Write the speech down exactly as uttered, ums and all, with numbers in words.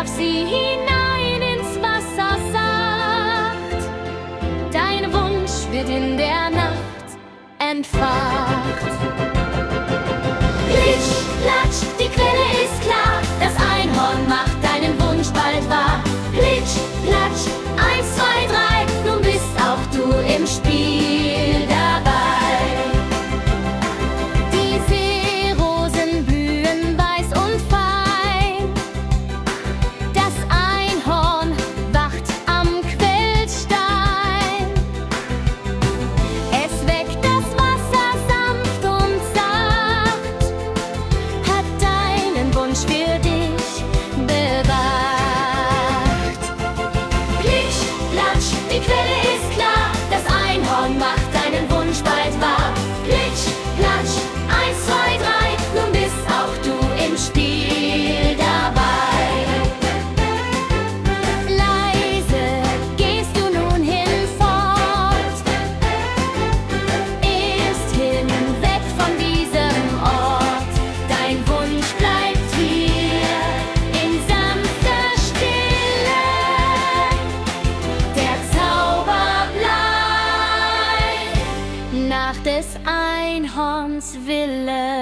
warf sie hinein ins Wasser sacht. Dein Wunsch wird in der Nacht entfacht. Plitsch, platsch, die Quelle ist klar, das Einhorn macht deinen Wunsch bald wahr. Plitsch, platsch, eins, zwei, drei, nun bist auch du im Spiel dabei. Die Seerosen blühen weiß und fein, das Einhorn wacht am Quellstein. Es weckt das Wasser sanft und sacht, hat deinen Wunsch für dich bewacht. Plitsch, platsch, die Quelle ist klar, das Einhorn macht deinen Wunsch bald wahr. Plitsch, platsch, eins, zwei, drei, nun bist auch du im Spiel dabei. Leise gehst du nun hinfort, erst hinweg von diesem Ort. Dein Wunsch bleibt hier in sanfter Stille, der Zauber bleibt nach des Einhorns Wille.